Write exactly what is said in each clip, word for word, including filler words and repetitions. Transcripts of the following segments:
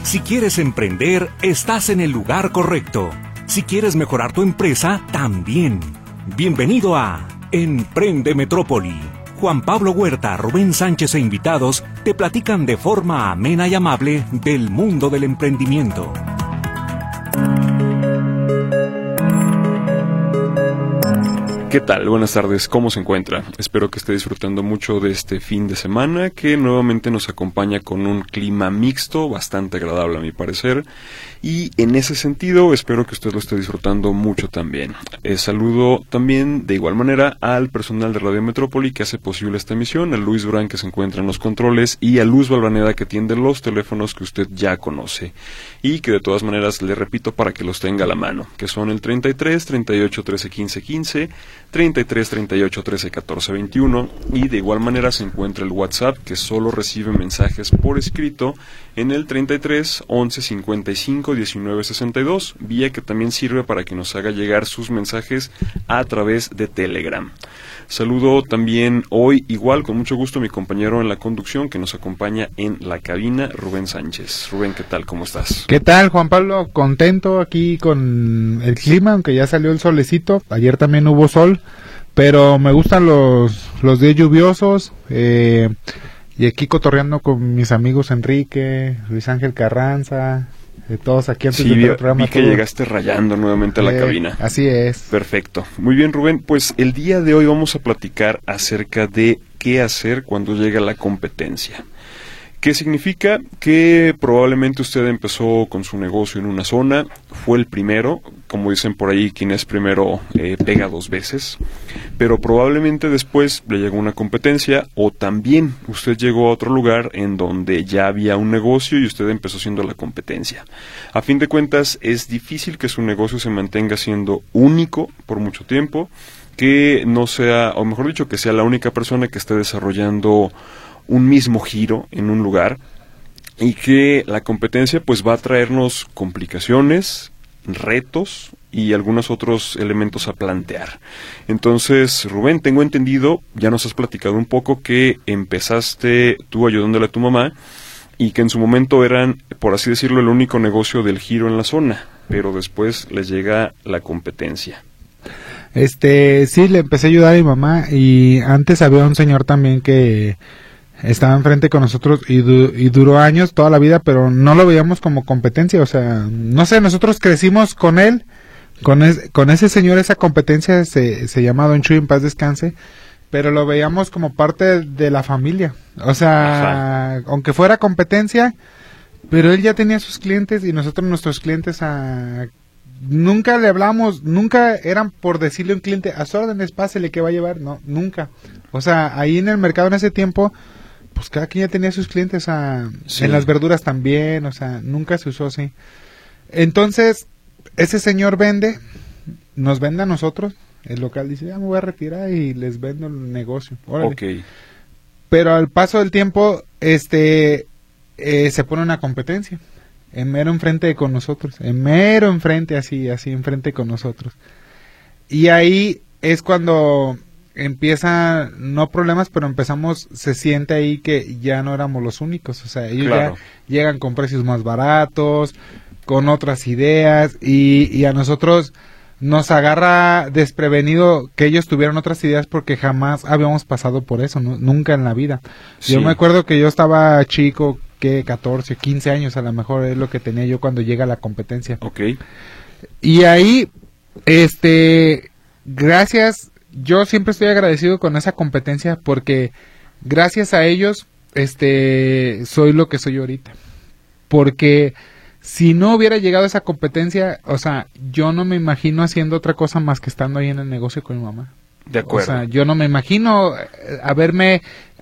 Si quieres emprender, estás en el lugar correcto. Si quieres mejorar tu empresa, también. Bienvenido a Emprende Metrópoli. Juan Pablo Huerta, Rubén Sánchez e invitados te platican de forma amena y amable del mundo del emprendimiento. ¿Qué tal? Buenas tardes, ¿cómo se encuentra? Espero que esté disfrutando mucho de este fin de semana que nuevamente nos acompaña con un clima mixto, bastante agradable a mi parecer, y en ese sentido espero que usted lo esté disfrutando mucho también. Eh, saludo también de igual manera al personal de Radio Metrópoli que hace posible esta emisión, a Luis Durán que se encuentra en los controles y a Luz Valvaneda que atiende los teléfonos que usted ya conoce y que de todas maneras le repito para que los tenga a la mano, que son el treinta y tres, treinta y ocho, trece, quince, quince, treinta y tres, treinta y ocho, trece, catorce, veintiuno, y de igual manera se encuentra el WhatsApp que solo recibe mensajes por escrito en el treinta y tres, once, cincuenta y cinco, diecinueve, sesenta y dos, vía que también sirve para que nos haga llegar sus mensajes a través de Telegram. Saludo también hoy igual con mucho gusto a mi compañero en la conducción que nos acompaña en la cabina, Rubén Sánchez. Rubén, ¿qué tal? ¿Cómo estás? ¿Qué tal, Juan Pablo? Contento aquí con el clima, aunque ya salió el solecito. Ayer también hubo sol, pero me gustan los, los días lluviosos. Eh, y aquí cotorreando con mis amigos Enrique, Luis Ángel Carranza, de todos aquí antes sí, del vi, programa. vi que todo. Llegaste rayando nuevamente a la eh, cabina. Así es. Perfecto. Muy bien, Rubén. Pues el día de hoy vamos a platicar acerca de qué hacer cuando llega la competencia. ¿Qué significa? Que probablemente usted empezó con su negocio en una zona, fue el primero, como dicen por ahí, quien es primero eh, pega dos veces, pero probablemente después le llegó una competencia o también usted llegó a otro lugar en donde ya había un negocio y usted empezó siendo la competencia. A fin de cuentas, es difícil que su negocio se mantenga siendo único por mucho tiempo, que no sea, o mejor dicho, que sea la única persona que esté desarrollando un mismo giro en un lugar y que la competencia pues va a traernos complicaciones, retos y algunos otros elementos a plantear. Entonces, Rubén, tengo entendido, ya nos has platicado un poco que empezaste tú ayudándole a tu mamá y que en su momento eran, por así decirlo, el único negocio del giro en la zona, pero después les llega la competencia. Este, sí, le empecé a ayudar a mi mamá y antes había un señor también que estaba enfrente con nosotros y, du- y duró años, toda la vida, pero no lo veíamos como competencia, o sea, no sé, nosotros crecimos con él, con, es- con ese señor, esa competencia se, se llama Don Chuy, en paz descanse, pero lo veíamos como parte de la familia, o sea, Ajá. aunque fuera competencia, pero él ya tenía sus clientes y nosotros nuestros clientes a... Nunca le hablamos, nunca eran por decirle a un cliente, a sus órdenes, pásele que va a llevar, no, nunca, o sea, ahí en el mercado en ese tiempo, pues cada quien ya tenía sus clientes, o sea, sí. En las verduras también, o sea, nunca se usó así. Entonces, ese señor vende, nos vende a nosotros, el local dice, ya me voy a retirar y les vendo el negocio. Órale. Okay. Pero al paso del tiempo, este, eh, se pone una competencia, en mero enfrente con nosotros, en mero enfrente, así, así enfrente con nosotros. Y ahí es cuando empieza, no problemas, pero empezamos, se siente ahí que ya no éramos los únicos, o sea, ellos claro. ya llegan con precios más baratos, con otras ideas, y, y a nosotros nos agarra desprevenido que ellos tuvieran otras ideas porque jamás habíamos pasado por eso, ¿no? Nunca en la vida. Sí. Yo me acuerdo que yo estaba chico, que catorce, quince años a lo mejor es lo que tenía yo cuando llega la competencia. Okay. Y ahí, este, gracias, yo siempre estoy agradecido con esa competencia porque gracias a ellos, este, soy lo que soy ahorita. Porque si no hubiera llegado esa competencia, o sea, yo no me imagino haciendo otra cosa más que estando ahí en el negocio con mi mamá. De acuerdo. O sea, yo no me imagino haberme,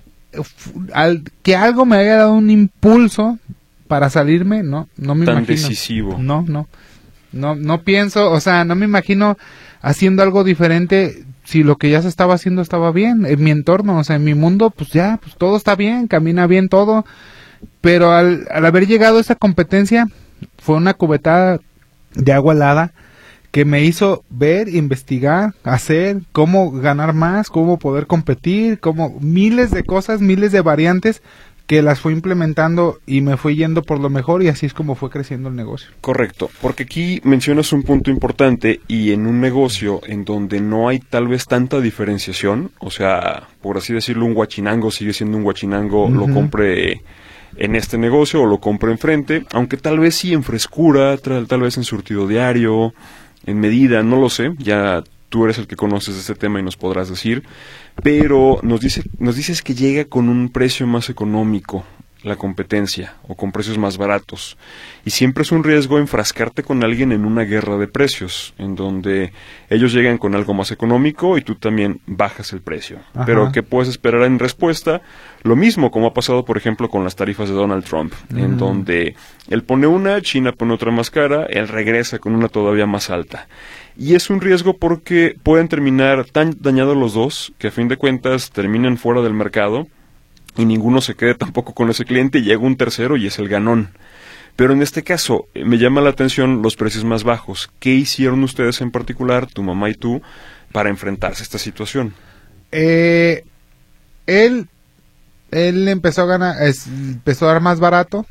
al, que algo me haya dado un impulso para salirme, no, no me Tan imagino. Tan decisivo. No, no, no, no pienso, o sea, no me imagino haciendo algo diferente si lo que ya se estaba haciendo estaba bien, en mi entorno, o sea, en mi mundo, pues ya, pues todo está bien, camina bien todo, pero al, al haber llegado a esa competencia, fue una cubetada de agua helada que me hizo ver, investigar, hacer, cómo ganar más, cómo poder competir, cómo miles de cosas, miles de variantes que las fue implementando y me fui yendo por lo mejor y así es como fue creciendo el negocio. Correcto, porque aquí mencionas un punto importante y en un negocio en donde no hay tal vez tanta diferenciación, o sea, por así decirlo, un guachinango sigue siendo un guachinango, uh-huh. lo compre en este negocio o lo compre enfrente, aunque tal vez sí en frescura, tal, tal vez en surtido diario, en medida, no lo sé, ya tú eres el que conoces este tema y nos podrás decir, pero nos dice, nos dices que llega con un precio más económico la competencia o con precios más baratos y siempre es un riesgo enfrascarte con alguien en una guerra de precios en donde ellos llegan con algo más económico y tú también bajas el precio. Ajá. Pero ¿qué puedes esperar en respuesta? Lo mismo como ha pasado por ejemplo con las tarifas de Donald Trump, mm. en donde él pone una, China pone otra más cara, él regresa con una todavía más alta. Y es un riesgo porque pueden terminar tan dañados los dos que a fin de cuentas terminan fuera del mercado y ninguno se quede tampoco con ese cliente y llega un tercero y es el ganón. Pero en este caso eh, me llama la atención los precios más bajos. ¿Qué hicieron ustedes en particular, tu mamá y tú, para enfrentarse a esta situación? Eh, él, él empezó a ganar, es, empezó a dar más barato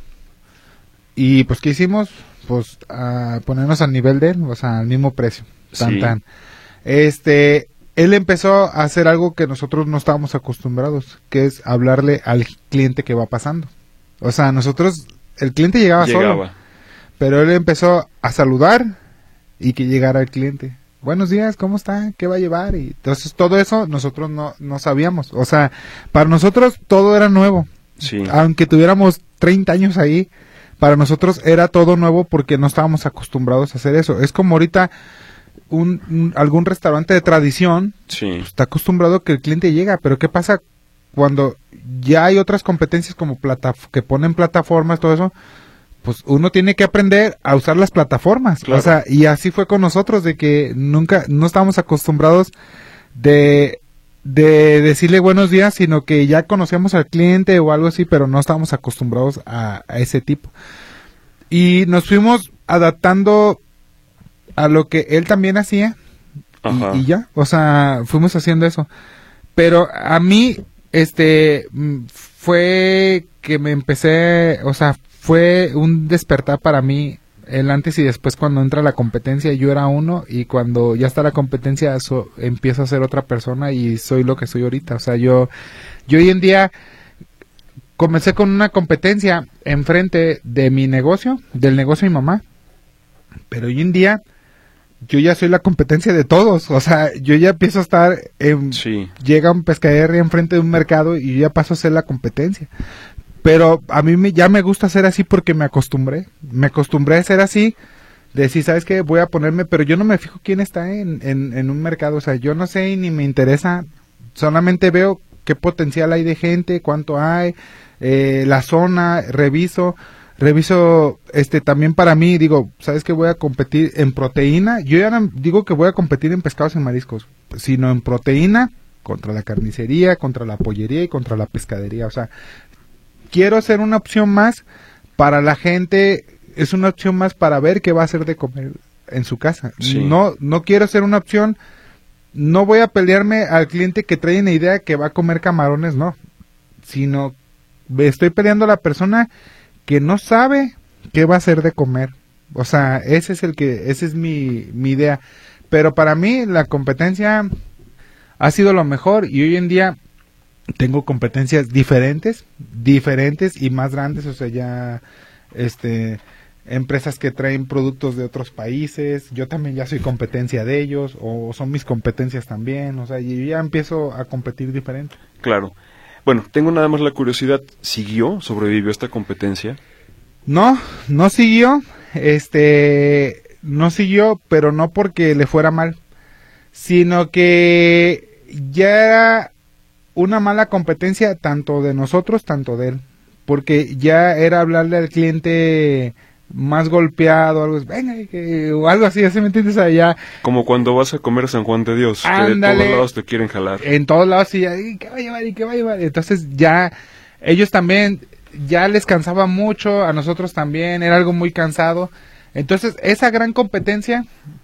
y pues ¿qué hicimos? Pues a ponernos al nivel de él, o sea, al mismo precio. Tan, sí. tan. Este, él empezó a hacer algo que nosotros no estábamos acostumbrados, que es hablarle al cliente que va pasando. O sea, nosotros, el cliente llegaba, llegaba. solo, pero él empezó a saludar y que llegara el cliente. Buenos días, ¿cómo está? ¿Qué va a llevar? Y entonces todo eso nosotros no, no sabíamos. O sea, para nosotros todo era nuevo. Sí. Aunque tuviéramos treinta años ahí, para nosotros era todo nuevo porque no estábamos acostumbrados a hacer eso. Es como ahorita un, un algún restaurante de tradición, sí. pues, está acostumbrado que el cliente llega, pero ¿qué pasa cuando ya hay otras competencias como plata que ponen plataformas, todo eso? Pues uno tiene que aprender a usar las plataformas. Claro. O sea, y así fue con nosotros, de que nunca, no estábamos acostumbrados de... de decirle buenos días, sino que ya conocíamos al cliente o algo así, pero no estábamos acostumbrados a, a ese tipo. Y nos fuimos adaptando a lo que él también hacía y, y ya, o sea, fuimos haciendo eso. Pero a mí, este, fue que me empecé, o sea, fue un despertar para mí el antes y después cuando entra la competencia. Yo era uno y cuando ya está la competencia so, empiezo a ser otra persona y soy lo que soy ahorita. O sea, yo, yo hoy en día comencé con una competencia enfrente de mi negocio, del negocio de mi mamá, pero hoy en día yo ya soy la competencia de todos. O sea, yo ya empiezo a estar en, sí. llega un pescadero enfrente de un mercado y yo ya paso a ser la competencia. Pero a mí me, ya me gusta ser así porque me acostumbré. Me acostumbré a ser así, de decir, ¿sabes qué? Voy a ponerme, pero yo no me fijo quién está en, en, en un mercado. O sea, yo no sé ni me interesa. Solamente veo qué potencial hay de gente, cuánto hay, eh, la zona, reviso. Reviso, este, también para mí, digo, ¿sabes qué? Voy a competir en proteína. Yo ya no digo que voy a competir en pescados y mariscos, sino en proteína, contra la carnicería, contra la pollería y contra la pescadería. O sea, quiero ser una opción más para la gente, es una opción más para ver qué va a hacer de comer en su casa. Sí. No, no quiero ser una opción, no voy a pelearme al cliente que trae una idea que va a comer camarones, no, sino estoy peleando a la persona que no sabe qué va a hacer de comer. O sea, ese es el que, esa es mi, mi idea. Pero para mí la competencia ha sido lo mejor y hoy en día tengo competencias diferentes, diferentes y más grandes. O sea, ya, este, empresas que traen productos de otros países, yo también ya soy competencia de ellos, o son mis competencias también. O sea, y ya empiezo a competir diferente. Claro. Bueno, tengo nada más la curiosidad, ¿siguió, sobrevivió esta competencia? No, no siguió, este, no siguió, pero no porque le fuera mal, sino que ya era una mala competencia tanto de nosotros, tanto de él, porque ya era hablarle al cliente más golpeado, algo, venga, que, o algo así, ¿sí me entiendes? Allá, como cuando vas a comer a San Juan de Dios, ándale, que de todos lados te quieren jalar. En todos lados, sí, ¿y qué va a llevar? ¿Y qué va a llevar? Entonces ya, ellos también, ya les cansaba mucho, a nosotros también, era algo muy cansado. Entonces, esa gran competencia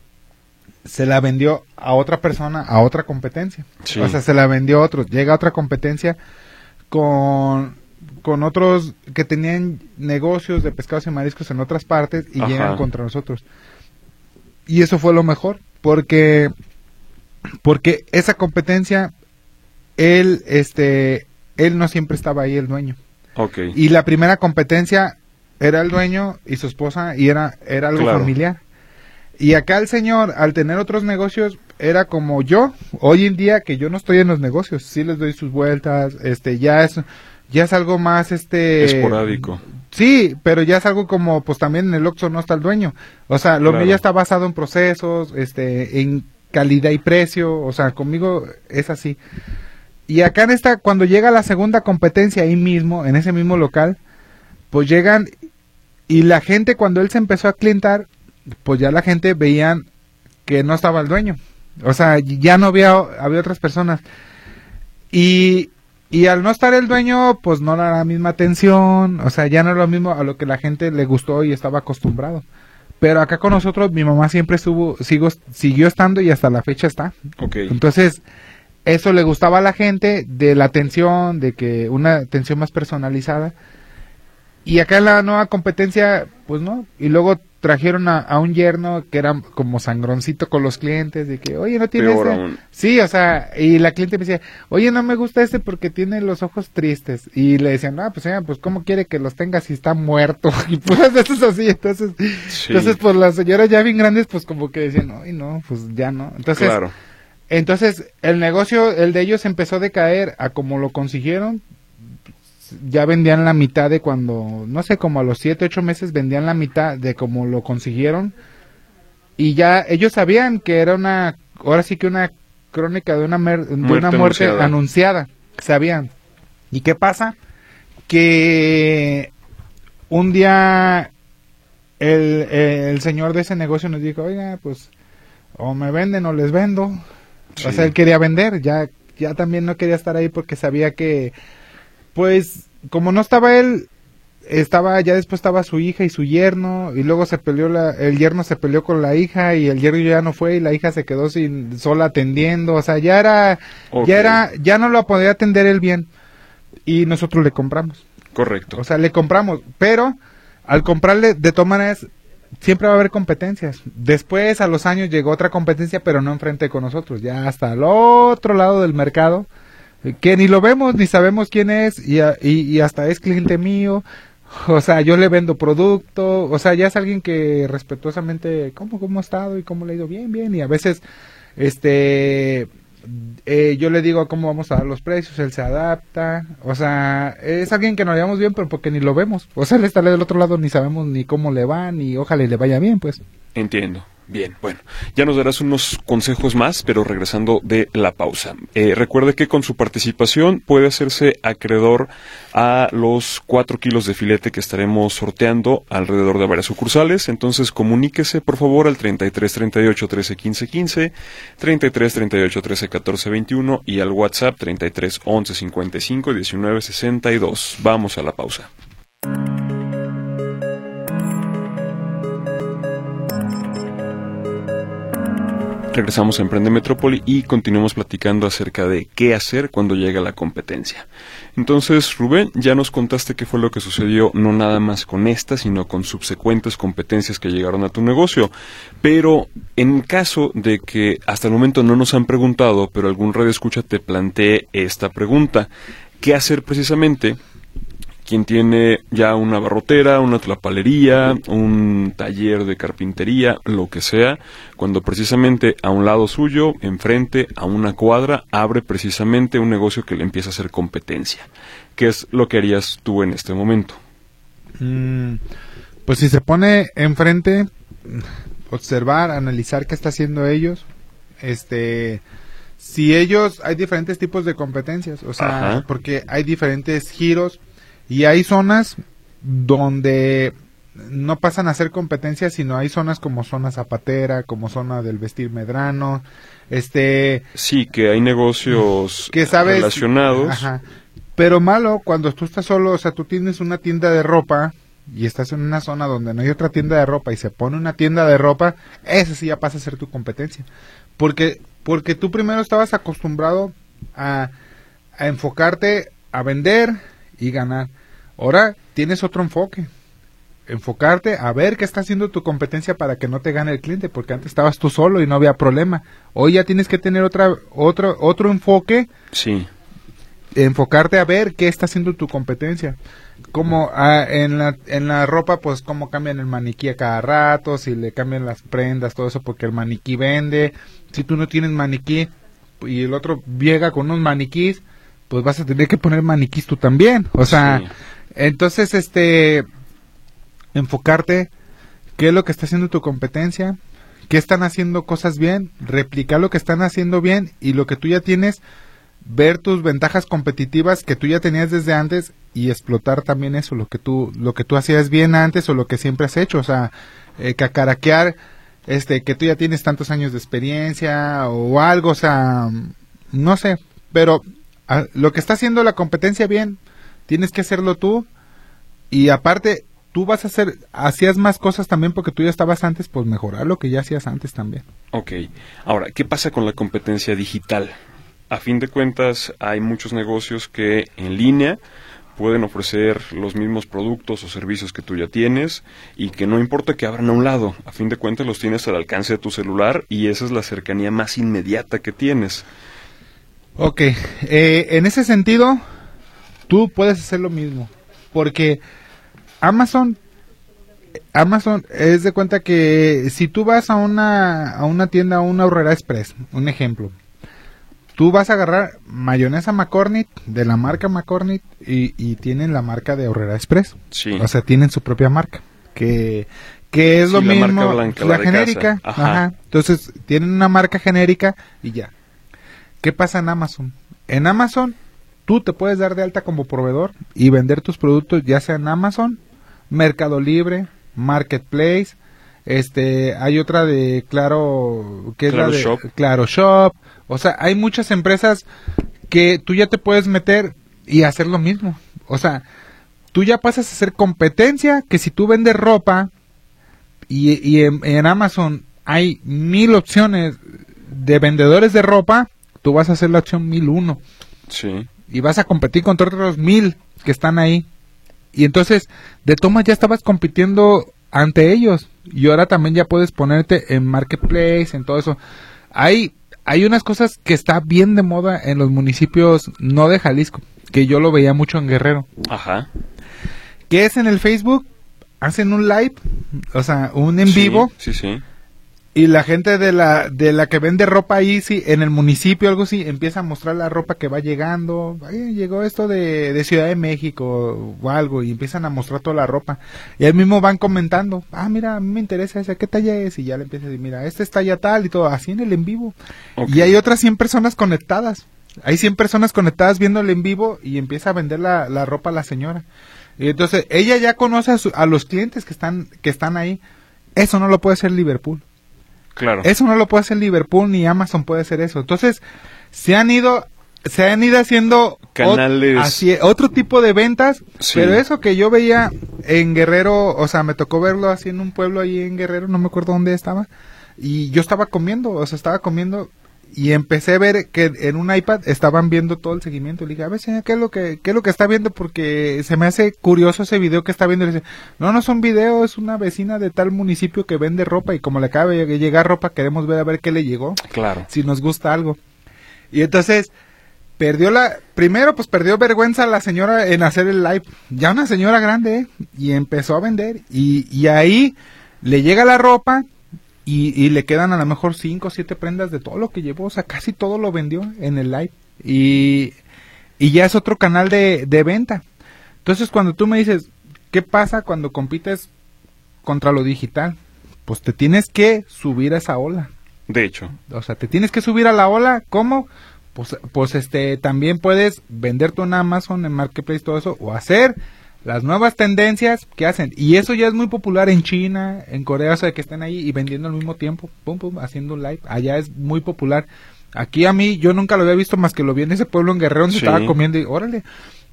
se la vendió a otra persona, a otra competencia. Sí. O sea, se la vendió a otro. Llega otra competencia con con otros que tenían negocios de pescados y mariscos en otras partes y Ajá. llegan contra nosotros. Y eso fue lo mejor, porque porque esa competencia, él, este, él no siempre estaba ahí, el dueño. Okay. Y la primera competencia era el dueño y su esposa y era, era algo Claro. familiar. Y acá el señor, al tener otros negocios, era como yo, hoy en día que yo no estoy en los negocios, sí les doy sus vueltas, este, ya es, ya es algo más, este... Esporádico. Sí, pero ya es algo como, pues también en el Oxxo no está el dueño. O sea, lo Claro. mío ya está basado en procesos, este, en calidad y precio, o sea, conmigo es así. Y acá en esta, cuando llega la segunda competencia ahí mismo, en ese mismo local, pues llegan y la gente cuando él se empezó a clientar, pues ya la gente veían que no estaba el dueño. O sea, ya no había, había otras personas. Y, y al no estar el dueño, pues no era la misma atención, o sea, ya no es lo mismo a lo que la gente le gustó y estaba acostumbrado. Pero acá con nosotros, mi mamá siempre estuvo, sigo, siguió estando y hasta la fecha está. Okay. Entonces, eso le gustaba a la gente, de la atención, de que una atención más personalizada. Y acá en la nueva competencia, pues no. Y luego trajeron a, a un yerno que era como sangroncito con los clientes, de que, oye, ¿no tiene Peor este? aún. Sí, o sea, y la cliente me decía, oye, no me gusta este porque tiene los ojos tristes. Y le decían, ah, pues señora, pues ¿cómo quiere que los tenga si está muerto? Y pues eso es así, entonces, Sí. entonces pues las señoras ya bien grandes, pues como que decían, ay, no, pues ya no. Entonces, Claro. entonces el negocio, el de ellos empezó a decaer a como lo consiguieron. Ya vendían la mitad de cuando, no sé, como a los siete, ocho meses vendían la mitad de como lo consiguieron. Y ya ellos sabían que era una, ahora sí que una crónica de una, mer- de Muerte una muerte anunciada. anunciada. Sabían. ¿Y qué pasa? Que un día el, el señor de ese negocio nos dijo, oiga, pues o me venden o les vendo. Sí. O sea, él quería vender, ya, ya también no quería estar ahí porque sabía que, pues, como no estaba él, estaba, ya después estaba su hija y su yerno, y luego se peleó la, el yerno se peleó con la hija, y el yerno ya no fue, y la hija se quedó sin, sola atendiendo, o sea, ya era, Ok. ya era, ya no lo podía atender él bien, y nosotros le compramos. Correcto. O sea, le compramos, pero al comprarle, de todas maneras, siempre va a haber competencias. Después, a los años, llegó otra competencia, pero no enfrente con nosotros, ya hasta el otro lado del mercado, que ni lo vemos, ni sabemos quién es, y, a- y, y hasta es cliente mío. O sea, yo le vendo producto, o sea, ya es alguien que respetuosamente, ¿cómo, cómo ha estado y cómo le ha ido? Bien, bien, y a veces, este... Eh, yo le digo cómo vamos a dar los precios, él se adapta, o sea, es alguien que nos llevamos bien, pero porque ni lo vemos, o sea, él está del otro lado, ni sabemos ni cómo le va, ni ojalá y le vaya bien, pues. Entiendo. Bien, bueno, ya nos darás unos consejos más, pero regresando de la pausa. Eh, recuerde que con su participación puede hacerse acreedor a los cuatro kilos de filete que estaremos sorteando alrededor de varias sucursales. Entonces comuníquese por favor al treinta y tres, treinta y ocho, trece, quince, quince, treinta y tres, treinta y ocho, trece, catorce, veintiuno y al WhatsApp treinta y tres, once, cincuenta y cinco, diecinueve, sesenta y dos. Vamos a la pausa. Regresamos a Emprende Metrópoli y continuamos platicando acerca de qué hacer cuando llega la competencia. Entonces, Rubén, ya nos contaste qué fue lo que sucedió no nada más con esta, sino con subsecuentes competencias que llegaron a tu negocio. Pero en caso de que hasta el momento no nos han preguntado, pero algún radioescucha te plantee esta pregunta, ¿qué hacer precisamente? Quien tiene ya una barrotera, una tlapalería, un taller de carpintería, lo que sea, cuando precisamente a un lado suyo, enfrente, a una cuadra, abre precisamente un negocio que le empieza a hacer competencia. ¿Qué es lo que harías tú en este momento? Mm, pues si se pone enfrente, observar, analizar qué está haciendo ellos, este... Si ellos, hay diferentes tipos de competencias, o sea, Ajá. porque hay diferentes giros y hay zonas donde no pasan a ser competencias, sino hay zonas como zona zapatera, como zona del vestir medrano, este... Sí, que hay negocios que sabes, relacionados. Ajá, pero malo cuando tú estás solo, o sea, tú tienes una tienda de ropa y estás en una zona donde no hay otra tienda de ropa y se pone una tienda de ropa, ese sí ya pasa a ser tu competencia, porque porque tú primero estabas acostumbrado a, a enfocarte a vender y ganar. Ahora tienes otro enfoque. Enfocarte a ver qué está haciendo tu competencia para que no te gane el cliente, porque antes estabas tú solo y no había problema. Hoy ya tienes que tener otra, otro, otro enfoque. Sí. Enfocarte a ver qué está haciendo tu competencia. Como ah, en la en la ropa, pues cómo cambian el maniquí a cada rato, si le cambian las prendas, todo eso, porque el maniquí vende. Si tú no tienes maniquí y el otro llega con unos maniquís, pues vas a tener que poner maniquís tú también. O sea, sí. Entonces, este, enfocarte qué es lo que está haciendo tu competencia, qué están haciendo cosas bien, replicar lo que están haciendo bien y lo que tú ya tienes, ver tus ventajas competitivas que tú ya tenías desde antes y explotar también eso, lo que tú lo que tú hacías bien antes o lo que siempre has hecho, o sea, eh, cacaraquear este que tú ya tienes tantos años de experiencia o algo, o sea, no sé, pero a, lo que está haciendo la competencia bien, tienes que hacerlo tú y aparte tú vas a hacer, hacías más cosas también porque tú ya estabas antes, pues mejorar lo que ya hacías antes también. Ok, ahora, ¿qué pasa con la competencia digital? A fin de cuentas, hay muchos negocios que en línea pueden ofrecer los mismos productos o servicios que tú ya tienes y que no importa que abran a un lado, a fin de cuentas los tienes al alcance de tu celular y esa es la cercanía más inmediata que tienes. Ok, eh, en ese sentido, tú puedes hacer lo mismo, porque Amazon, Amazon es de cuenta que si tú vas a una, a una tienda, a una Aurrera Express, un ejemplo, tú vas a agarrar mayonesa McCormick de la marca McCormick y, y tienen la marca de Aurrera Express. Sí. O sea, tienen su propia marca. Que, que es sí, lo la mismo. Marca blanca, la, la genérica. Ajá. Ajá. Entonces, tienen una marca genérica y ya. ¿Qué pasa en Amazon? En Amazon, tú te puedes dar de alta como proveedor y vender tus productos ya sea en Amazon, Mercado Libre, Marketplace. Este, hay otra de Claro, que es Claro la de Shop. Claro Shop. O sea, hay muchas empresas que tú ya te puedes meter y hacer lo mismo. O sea, tú ya pasas a hacer competencia que si tú vendes ropa y, y en, en Amazon hay mil opciones de vendedores de ropa, tú vas a hacer la opción mil uno. Sí. Y vas a competir contra otros mil que están ahí. Y entonces, de tomas ya estabas compitiendo ante ellos. Y ahora también ya puedes ponerte en Marketplace, en todo eso. Hay... Hay unas cosas que está bien de moda en los municipios no de Jalisco, que yo lo veía mucho en Guerrero. Ajá. Que es en el Facebook, hacen un live, o sea, un en sí, vivo. Sí, sí. Y la gente de la de la que vende ropa ahí, sí, en el municipio, algo así, empieza a mostrar la ropa que va llegando. Ay, llegó esto de, de Ciudad de México o algo, y empiezan a mostrar toda la ropa. Y ahí mismo van comentando, ah, mira, a mí me interesa esa, ¿qué talla es? Y ya le empieza a decir, mira, esta es talla tal y todo, así en el en vivo. Okay. Y hay otras cien personas conectadas. Hay cien personas conectadas viendo el en vivo y empieza a vender la, la ropa a la señora. Y entonces, ella ya conoce a, su, a los clientes que están, que están ahí. Eso no lo puede hacer Liverpool. Claro. Eso no lo puede hacer Liverpool ni Amazon puede hacer eso. Entonces, se han ido se han ido haciendo canales ot- así, otro tipo de ventas, sí. Pero eso que yo veía en Guerrero, o sea, me tocó verlo así en un pueblo ahí en Guerrero, no me acuerdo dónde estaba, y yo estaba comiendo, o sea, estaba comiendo y empecé a ver que en un iPad estaban viendo todo el seguimiento. Le dije, a ver, señor, ¿qué es lo que, qué es lo que está viendo? Porque se me hace curioso ese video que está viendo. Le dice, no, no es un video, es una vecina de tal municipio que vende ropa y como le acaba de llegar ropa, queremos ver a ver qué le llegó. Claro. Si nos gusta algo. Y entonces, perdió la, primero pues perdió vergüenza la señora en hacer el live. Ya una señora grande, ¿eh? Y empezó a vender. Y, y ahí le llega la ropa. Y, y le quedan a lo mejor cinco o siete prendas de todo lo que llevó, o sea, casi todo lo vendió en el live. Y, y ya es otro canal de, de venta. Entonces, cuando tú me dices, ¿qué pasa cuando compites contra lo digital? Pues te tienes que subir a esa ola. De hecho. O sea, te tienes que subir a la ola, ¿cómo? Pues, pues este, también puedes vender tú en Amazon, en Marketplace, todo eso, o hacer las nuevas tendencias que hacen, y eso ya es muy popular en China, en Corea, o sea, que están ahí y vendiendo al mismo tiempo, pum, pum, haciendo un live, allá es muy popular. Aquí a mí, yo nunca lo había visto más que lo vi en ese pueblo en Guerrero donde sí. estaba comiendo y órale,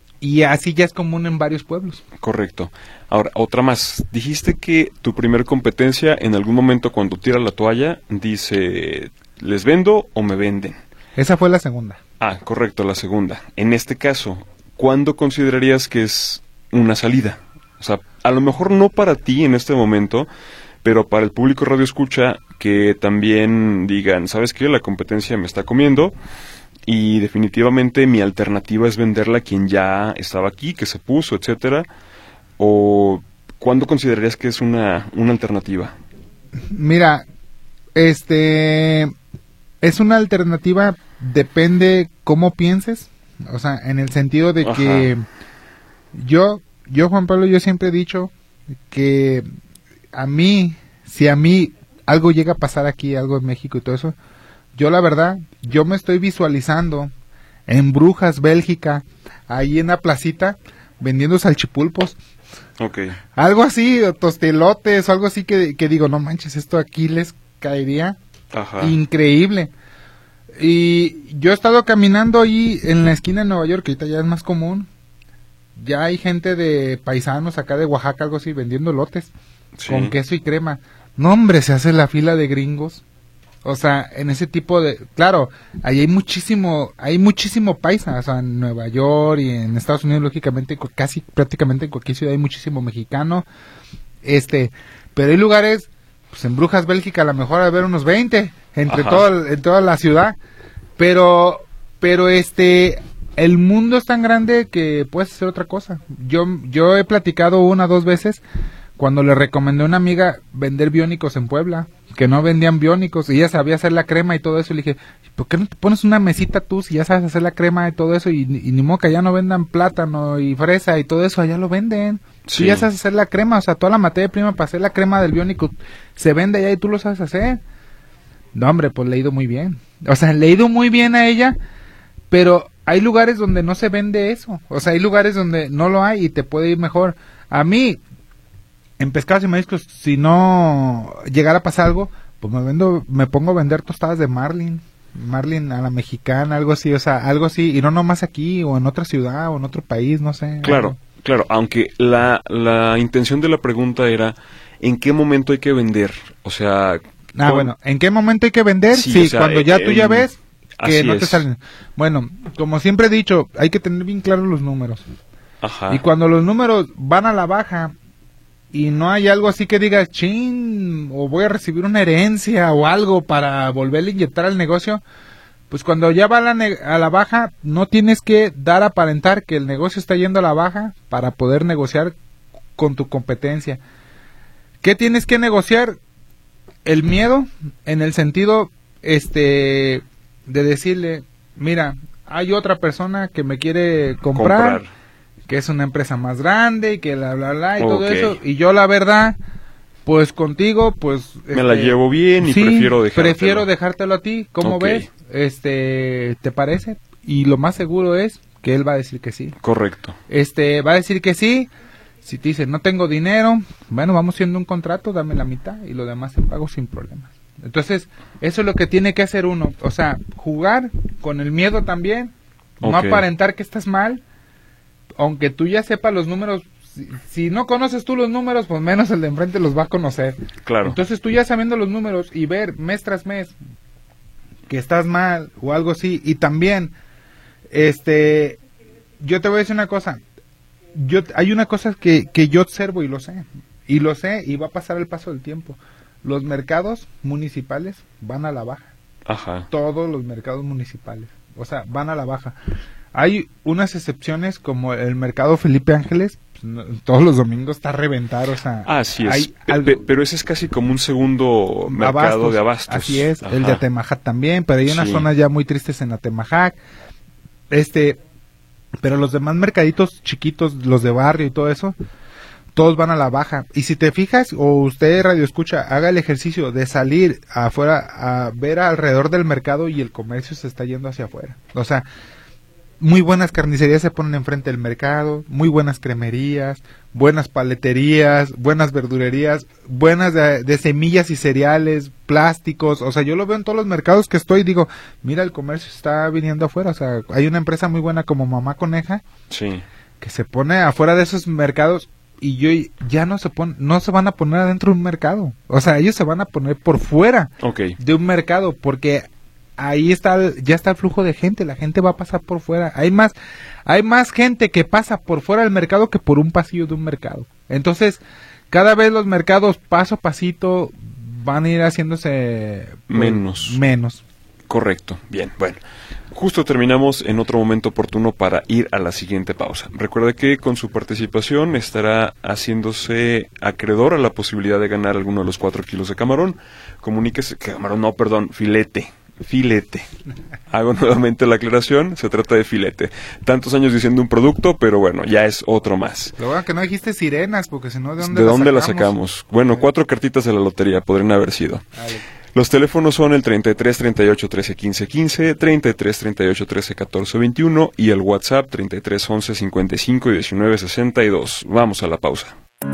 y así ya es común en varios pueblos. Correcto. Ahora, otra más, dijiste que tu primer competencia en algún momento cuando tira la toalla dice, ¿les vendo o me venden? Esa fue la segunda. Ah, correcto, la segunda. En este caso, ¿cuándo considerarías que es una salida. O sea, a lo mejor no para ti en este momento, pero para el público radio escucha que también digan, ¿sabes qué? La competencia me está comiendo y definitivamente mi alternativa es venderla a quien ya estaba aquí, que se puso, etcétera. ¿O cuándo considerarías que es una, una alternativa? Mira, este es una alternativa, depende cómo pienses, o sea, en el sentido de Ajá. que yo, yo Juan Pablo, yo siempre he dicho que a mí, si a mí algo llega a pasar aquí, algo en México y todo eso, yo la verdad, yo me estoy visualizando en Brujas, Bélgica, ahí en la placita, vendiendo salchipulpos. Okay. Algo así, o tostelotes, o algo así que, que digo, no manches, esto aquí les caería Ajá. increíble. Y yo he estado caminando ahí en la esquina de Nueva York, que ahorita ya es más común. Ya hay gente de paisanos acá de Oaxaca, algo así, vendiendo elotes sí. con queso y crema. No, hombre, se hace la fila de gringos. O sea, en ese tipo de... Claro, ahí hay muchísimo, hay muchísimo paisa, o sea, en Nueva York y en Estados Unidos, lógicamente, casi prácticamente en cualquier ciudad hay muchísimo mexicano. Este, pero hay lugares, pues en Brujas, Bélgica, a lo mejor a haber unos veinte, entre todo, en toda la ciudad. Pero, pero este, el mundo es tan grande que puedes hacer otra cosa. Yo, yo he platicado una, dos veces, cuando le recomendé a una amiga vender biónicos en Puebla, que no vendían biónicos, y ella sabía hacer la crema y todo eso, y le dije, ¿por qué no te pones una mesita tú si ya sabes hacer la crema y todo eso, y, y ni modo que allá no vendan plátano y fresa y todo eso, allá lo venden, sí. Tú ya sabes hacer la crema, o sea, toda la materia prima para hacer la crema del biónico se vende allá y tú lo sabes hacer. No, hombre, pues le he ido muy bien, o sea, le he ido muy bien a ella, pero hay lugares donde no se vende eso, o sea, hay lugares donde no lo hay y te puede ir mejor. A mí, en pescados y mariscos, si no llegara a pasar algo, pues me vendo, me pongo a vender tostadas de marlin, marlin a la mexicana, algo así, o sea, algo así, y no nomás aquí, o en otra ciudad, o en otro país, no sé. Claro, algo. claro, aunque la, la intención de la pregunta era, ¿en qué momento hay que vender? O sea... Ah, con... bueno, ¿en qué momento hay que vender? Sí, sí o sea, cuando ya eh, tú ya ves que no te es. salen. Bueno, como siempre he dicho, hay que tener bien claros los números. Ajá. Y cuando los números van a la baja, y no hay algo así que digas, chin, o voy a recibir una herencia o algo para volverle a inyectar al negocio, pues cuando ya va a la, a la baja, no tienes que dar a aparentar que el negocio está yendo a la baja para poder negociar con tu competencia. ¿Qué tienes que negociar? El miedo, en el sentido este de decirle, mira, hay otra persona que me quiere comprar, comprar. que es una empresa más grande y que bla bla bla y okay. todo eso, y yo la verdad, pues contigo, pues me este, la llevo bien y sí, prefiero dejártelo. prefiero dejártelo a ti, ¿cómo okay. ves? Este, ¿te parece? Y lo más seguro es que él va a decir que sí. Correcto. Este, va a decir que sí. Si te dice, no tengo dinero, bueno, vamos haciendo un contrato, dame la mitad y lo demás en pago sin problemas. Entonces, eso es lo que tiene que hacer uno, o sea, jugar con el miedo también, okay. no aparentar que estás mal, aunque tú ya sepas los números, si, si no conoces tú los números, pues menos el de enfrente los va a conocer. Claro. Entonces tú ya sabiendo los números y ver mes tras mes que estás mal o algo así, y también, este, yo te voy a decir una cosa, yo hay una cosa que, que yo observo y lo sé, y lo sé y va a pasar el paso del tiempo. Los mercados municipales van a la baja. Ajá. Todos los mercados municipales, o sea, van a la baja. Hay unas excepciones como el mercado Felipe Ángeles, pues, no, todos los domingos está a reventar, o sea... Así es, hay Pe algo, pero ese es casi como un segundo mercado abastos, de abastos. Así es, Ajá. el de Atemajac también, pero hay unas sí. zonas ya muy tristes en Atemajac. Este, pero los demás mercaditos chiquitos, los de barrio y todo eso, todos van a la baja. Y si te fijas, o usted radio escucha, haga el ejercicio de salir afuera a ver alrededor del mercado y el comercio se está yendo hacia afuera. O sea, muy buenas carnicerías se ponen enfrente del mercado, muy buenas cremerías, buenas paleterías, buenas verdurerías, buenas de, de semillas y cereales, plásticos. O sea, yo lo veo en todos los mercados que estoy, digo, mira, el comercio está viniendo afuera. O sea, hay una empresa muy buena como Mamá Coneja, sí. que se pone afuera de esos mercados. Y yo ya no se pon, no se van a poner adentro de un mercado. O sea, ellos se van a poner por fuera okay. de un mercado, porque ahí está, el, ya está el flujo de gente, la gente va a pasar por fuera. Hay más, hay más gente que pasa por fuera del mercado que por un pasillo de un mercado. Entonces, cada vez los mercados paso a pasito van a ir haciéndose pues, menos. Menos. Correcto, bien, bueno. Justo terminamos en otro momento oportuno para ir a la siguiente pausa. Recuerde que con su participación estará haciéndose acreedor a la posibilidad de ganar alguno de los cuatro kilos de camarón. Comuníquese, camarón, no, perdón, filete. Filete. Hago nuevamente la aclaración, se trata de filete. Tantos años diciendo un producto, pero bueno, ya es otro más. Lo bueno que no dijiste sirenas, porque si no, ¿de dónde, ¿De la, dónde sacamos? la sacamos? Bueno, eh. cuatro cartitas de la lotería podrían haber sido. Vale. Los teléfonos son el treinta y tres, treinta y ocho, trece, quince, quince, treinta y tres, treinta y ocho, trece, catorce, veintiuno y el WhatsApp treinta y tres, once, cincuenta y cinco, diecinueve, sesenta y dos. Vamos a la pausa.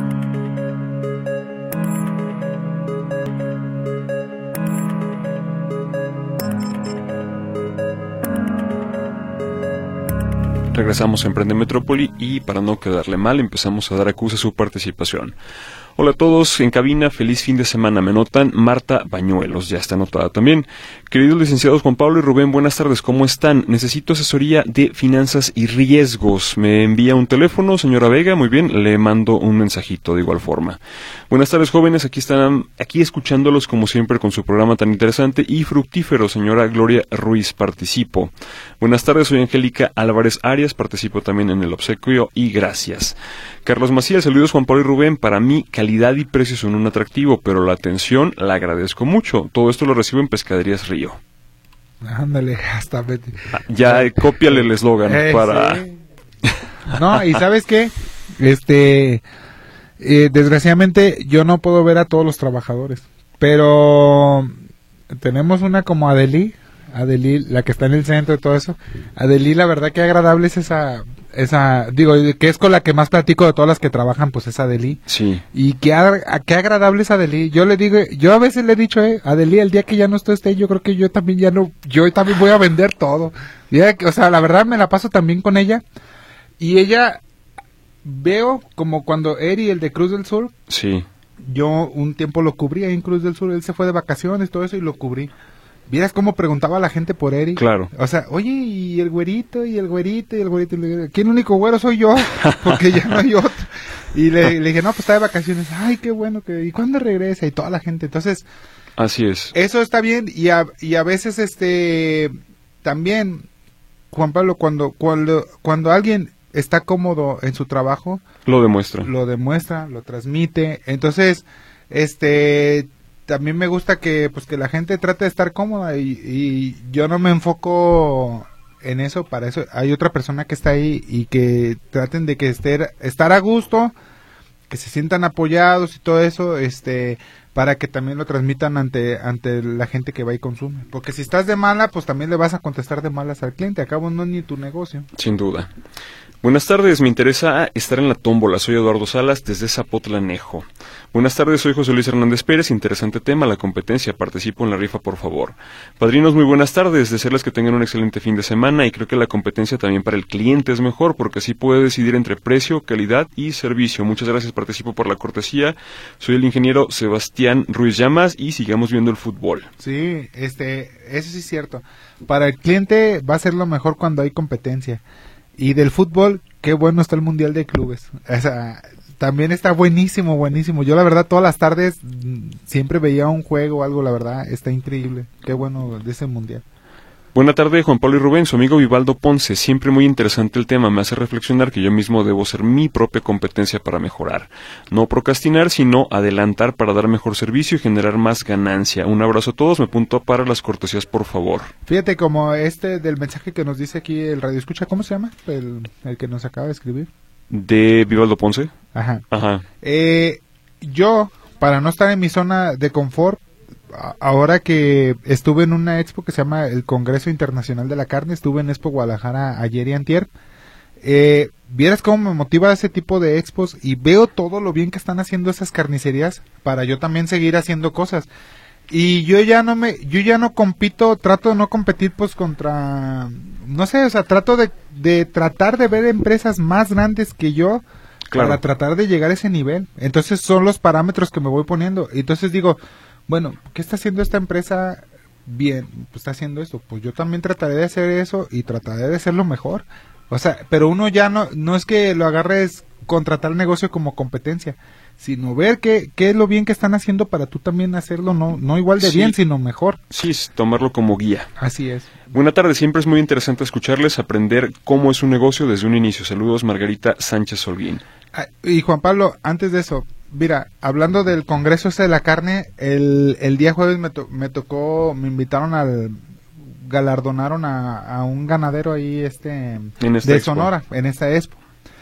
Regresamos a Emprende Metrópoli y para no quedarle mal empezamos a dar acuse a su participación. Hola a todos, en cabina, feliz fin de semana, me notan Marta Bañuelos, ya está anotada también. Queridos licenciados Juan Pablo y Rubén, buenas tardes, ¿cómo están? Necesito asesoría de finanzas y riesgos. Me envía un teléfono, señora Vega, muy bien, le mando un mensajito de igual forma. Buenas tardes jóvenes, aquí están, aquí escuchándolos como siempre con su programa tan interesante y fructífero, señora Gloria Ruiz, participo. Buenas tardes, soy Angélica Álvarez Arias, participo también en el obsequio y gracias. Carlos Macías, saludos Juan Pablo y Rubén, para mí calidad y precio son un atractivo, pero la atención la agradezco mucho. Todo esto lo recibo en Pescaderías Río. Ándale, hasta vete. Ah, ya, eh, cópiale el eslogan eh, para... Sí. No, y ¿sabes qué? Este, eh, desgraciadamente yo no puedo ver a todos los trabajadores, pero tenemos una como Adeli, Adeli, la que está en el centro y todo eso. Adeli, la verdad que agradable es esa... esa, digo, que es con la que más platico de todas las que trabajan, pues es Adeli. Sí. Y qué, a, qué agradable es Adeli. Yo le digo, yo a veces le he dicho, eh, Adeli, el día que ya no esté, yo creo que yo también ya no, yo también voy a vender todo. Ya, o sea, la verdad me la paso también con ella. Y ella, veo como cuando Eri, el de Cruz del Sur. Sí. Yo un tiempo lo cubrí ahí en Cruz del Sur, él se fue de vacaciones, todo eso, y lo cubrí. ¿Vieras cómo preguntaba a la gente por Eri? Claro. O sea, oye, y el güerito, y el güerito, y el güerito. Aquí el único güero soy yo, porque ya no hay otro. Y le, le dije, no, pues está de vacaciones. Ay, qué bueno, que ¿y cuándo regresa? Y toda la gente. Entonces, así es. Eso está bien. Y a, y a veces, este, también, Juan Pablo, cuando, cuando, cuando alguien está cómodo en su trabajo, lo demuestra. Lo demuestra, lo transmite. Entonces, este... también me gusta que pues que la gente trate de estar cómoda y, y yo no me enfoco en eso, para eso hay otra persona que está ahí y que traten de que esté, estar a gusto, que se sientan apoyados y todo eso, este, para que también lo transmitan ante ante la gente que va y consume, porque si estás de mala, pues también le vas a contestar de malas al cliente, acabo no es ni tu negocio. Sin duda. Buenas tardes, me interesa estar en la tómbola, soy Eduardo Salas desde Zapotlanejo. Buenas tardes, soy José Luis Hernández Pérez, interesante tema, la competencia, participo en la rifa por favor. Padrinos, muy buenas tardes, desearles que tengan un excelente fin de semana y creo que la competencia también para el cliente es mejor porque así puede decidir entre precio, calidad y servicio. Muchas gracias, participo por la cortesía, soy el ingeniero Sebastián Ruiz Llamas y sigamos viendo el fútbol. Sí, este, eso sí es cierto, para el cliente va a ser lo mejor cuando hay competencia. Y del fútbol, qué bueno está el Mundial de Clubes. O sea, también está buenísimo, buenísimo. Yo la verdad todas las tardes siempre veía un juego o algo, la verdad, está increíble. Qué bueno de ese Mundial. Buena tarde, Juan Pablo y Rubén, su amigo Vivaldo Ponce. Siempre muy interesante el tema, me hace reflexionar que yo mismo debo ser mi propia competencia para mejorar. No procrastinar, sino adelantar para dar mejor servicio y generar más ganancia. Un abrazo a todos, me apunto para las cortesías, por favor. Fíjate como este del mensaje que nos dice aquí el Radio Escucha, ¿cómo se llama? El, el que nos acaba de escribir. ¿De Vivaldo Ponce? Ajá. Ajá. Eh, yo, para no estar en mi zona de confort, ahora que estuve en una expo que se llama el Congreso Internacional de la Carne, estuve en Expo Guadalajara ayer y antier, eh, vieras cómo me motiva ese tipo de expos y veo todo lo bien que están haciendo esas carnicerías para yo también seguir haciendo cosas. Y yo ya no me, yo ya no compito, trato de no competir pues contra, no sé, o sea, trato de, de tratar de ver empresas más grandes que yo, claro, para tratar de llegar a ese nivel. Entonces son los parámetros que me voy poniendo. Entonces digo, bueno, ¿qué está haciendo esta empresa bien, pues está haciendo esto, pues yo también trataré de hacer eso y trataré de hacerlo mejor. O sea, pero uno ya no, no es que lo agarres contratar el negocio como competencia, sino ver qué, qué es lo bien que están haciendo para tú también hacerlo, no, no igual de sí, bien, sino mejor. Sí, tomarlo como guía. Así es. Buena tarde, siempre es muy interesante escucharles, aprender cómo es un negocio desde un inicio. Saludos, Margarita Sánchez Holguín. Ah, y Juan Pablo, antes de eso, mira, hablando del congreso este de la carne, el, el día jueves me, to, me tocó, me invitaron al, galardonaron a, a un ganadero ahí este de expo. Sonora, en esta expo.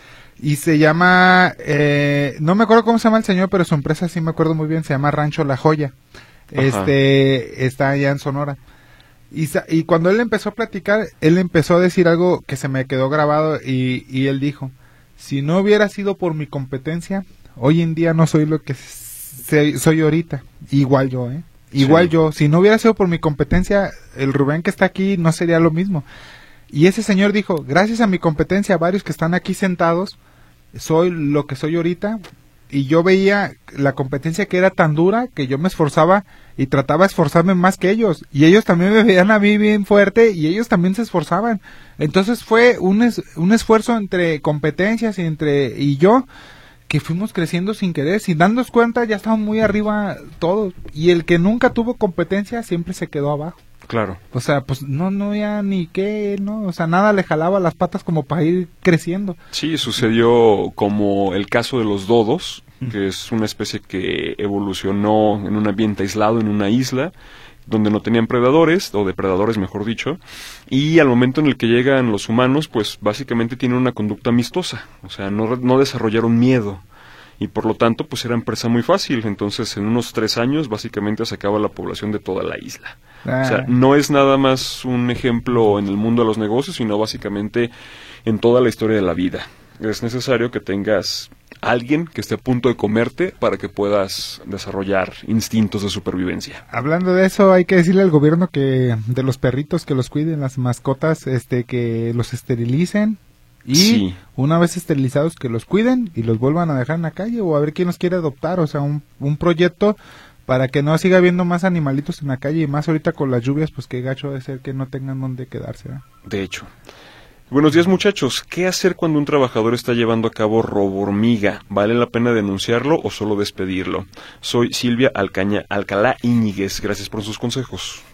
Y se llama, eh, no me acuerdo cómo se llama el señor, pero su empresa sí me acuerdo muy bien, se llama Rancho La Joya. Ajá. Este, está allá en Sonora. Y, y cuando él empezó a platicar, él empezó a decir algo que se me quedó grabado y, y él dijo, si no hubiera sido por mi competencia, hoy en día no soy lo que se, soy ahorita. Igual yo, ¿eh? Igual sí. yo. Si no hubiera sido por mi competencia, el Rubén que está aquí no sería lo mismo. Y ese señor dijo, gracias a mi competencia, varios que están aquí sentados, soy lo que soy ahorita. Y yo veía la competencia que era tan dura que yo me esforzaba y trataba de esforzarme más que ellos. Y ellos también me veían a mí bien fuerte y ellos también se esforzaban. Entonces fue un, es, un esfuerzo entre competencias y, entre, y yo, que fuimos creciendo sin querer. Sin darnos cuenta ya estábamos muy arriba todos. Y el que nunca tuvo competencia siempre se quedó abajo. Claro. O sea, pues no, no había ni qué, ¿no? O sea, nada le jalaba las patas como para ir creciendo. Sí, sucedió como el caso de los dodos, que es una especie que evolucionó en un ambiente aislado, en una isla, donde no tenían predadores, o depredadores mejor dicho, y al momento en el que llegan los humanos, pues básicamente tienen una conducta amistosa, o sea, no, no desarrollaron miedo. Y por lo tanto, pues era presa muy fácil. Entonces, en unos tres años, básicamente se acaba la población de toda la isla. Ah. O sea, no es nada más un ejemplo en el mundo de los negocios, sino básicamente en toda la historia de la vida. Es necesario que tengas alguien que esté a punto de comerte para que puedas desarrollar instintos de supervivencia. Hablando de eso, hay que decirle al gobierno que de los perritos que los cuiden, las mascotas, este, que los esterilicen. Y sí. Una vez esterilizados que los cuiden y los vuelvan a dejar en la calle o a ver quién los quiere adoptar, o sea, un, un proyecto para que no siga habiendo más animalitos en la calle y más ahorita con las lluvias, pues qué gacho de ser que no tengan dónde quedarse, ¿verdad? De hecho. Buenos días, muchachos. ¿Qué hacer cuando un trabajador está llevando a cabo robo hormiga? ¿Vale la pena denunciarlo o solo despedirlo? Soy Silvia Alcaña, Alcalá Íñiguez. Gracias por sus consejos.